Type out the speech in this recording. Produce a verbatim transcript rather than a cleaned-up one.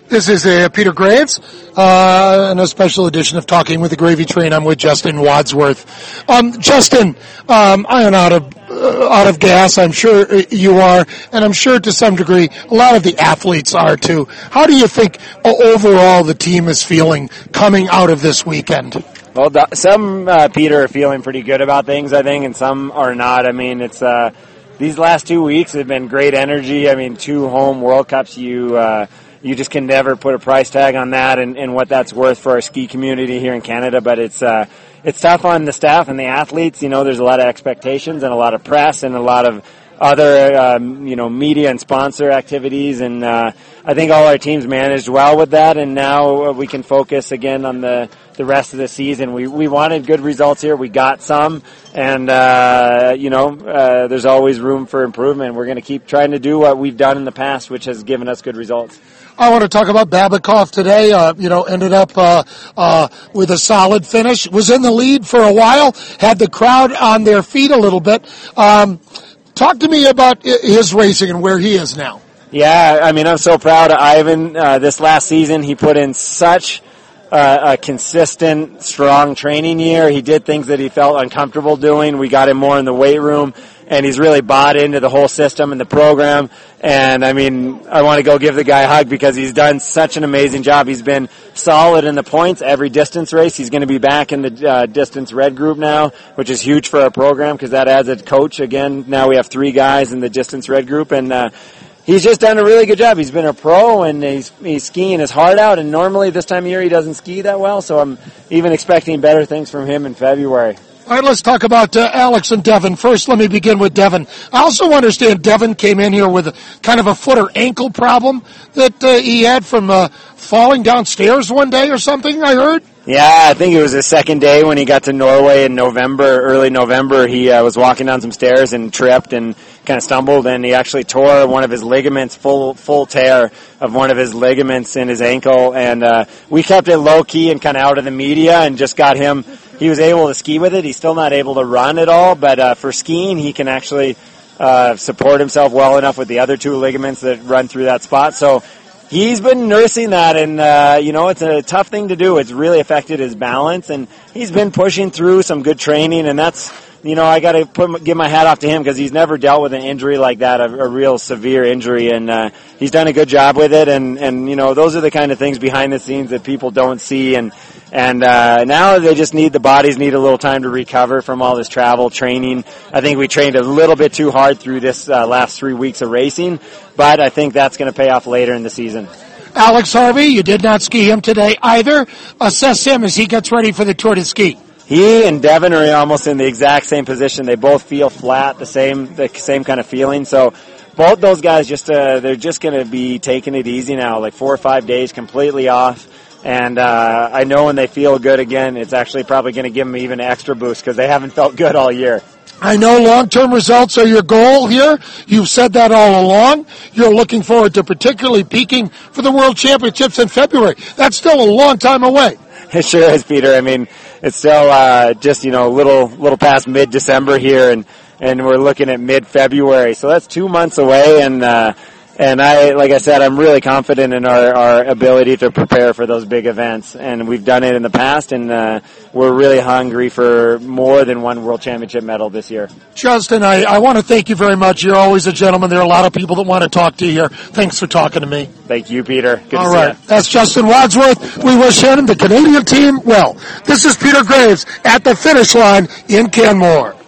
This is uh, Peter Graves, uh, and a special edition of Talking with the Gravy Train. I'm with Justin Wadsworth. Um, Justin, um, I am out of uh, out of gas. I'm sure you are, and I'm sure to some degree a lot of the athletes are too. How do you think uh, overall the team is feeling coming out of this weekend? Well, the, some uh, Peter are feeling pretty good about things, I think, and some are not. I mean, it's uh, these last two weeks have been great energy. I mean, two home World Cups. You. Uh, You just can never put a price tag on that and, and what that's worth for our ski community here in Canada. But it's uh, it's tough on the staff and the athletes. You know, there's a lot of expectations and a lot of press and a lot of other, um, you know, media and sponsor activities. And uh, I think all our teams managed well with that. And now we can focus again on the, the rest of the season. We we wanted good results here. We got some. And, uh, you know, uh, there's always room for improvement. We're going to keep trying to do what we've done in the past, which has given us good results. I want to talk about Babikoff today. Uh, you know, ended up uh, uh, with a solid finish. Was in the lead for a while. Had the crowd on their feet a little bit. Um, talk to me about his racing and where he is now. Yeah, I mean, I'm so proud of Ivan. Uh, this last season, he put in such uh, a consistent, strong training year. He did things that he felt uncomfortable doing. We got him more in the weight room. And he's really bought into the whole system and the program. And, I mean, I want to go give the guy a hug because he's done such an amazing job. He's been solid in the points every distance race. He's going to be back in the uh, distance red group now, which is huge for our program because that adds a coach. Again, now we have three guys in the distance red group. And uh, he's just done a really good job. He's been a pro, and he's, he's skiing his heart out. And normally this time of year he doesn't ski that well, so I'm even expecting better things from him in February. All right, let's talk about uh, Alex and Devin. First, let me begin with Devin. I also understand Devin came in here with a, kind of a foot or ankle problem that uh, he had from uh, falling downstairs one day or something, I heard. Yeah, I think it was his second day when he got to Norway in November, early November. He uh, was walking down some stairs and tripped and kind of stumbled, and he actually tore one of his ligaments, full full tear of one of his ligaments in his ankle. And uh, we kept it low-key and kind of out of the media and just got him. He was able to ski with it. He's still not able to run at all, but uh, for skiing, he can actually uh, support himself well enough with the other two ligaments that run through that spot. So he's been nursing that, and, uh, you know, it's a tough thing to do. It's really affected his balance, and he's been pushing through some good training, and that's, you know, I got to put give my hat off to him because he's never dealt with an injury like that, a, a real severe injury, and uh, he's done a good job with it, and, and, you know, those are the kind of things behind the scenes that people don't see, and And uh, now they just need, the bodies need a little time to recover from all this travel training. I think we trained a little bit too hard through this uh, last three weeks of racing, but I think that's going to pay off later in the season. Alex Harvey, you did not ski him today either. Assess him as he gets ready for the Tour de Ski. He and Devin are almost in the exact same position. They both feel flat, the same the same kind of feeling. So both those guys, just uh, they're just going to be taking it easy now, like four or five days completely off. And uh, I know when they feel good again, it's actually probably going to give them even an extra boost because they haven't felt good all year. I know long-term results are your goal here. You've said that all along. You're looking forward to particularly peaking for the World Championships in February. That's still a long time away. It sure is, Peter. I mean, it's still uh, just, you know, a little, little past mid-December here, and, and we're looking at mid-February. So that's two months away, and uh, And I, like I said, I'm really confident in our, our ability to prepare for those big events. And we've done it in the past, and uh, we're really hungry for more than one World Championship medal this year. Justin, I, I want to thank you very much. You're always a gentleman. There are a lot of people that want to talk to you here. Thanks for talking to me. Thank you, Peter. Good All to right. see you. That's Justin Wadsworth. We wish him, the Canadian team, well. This is Peter Graves at the finish line in Canmore.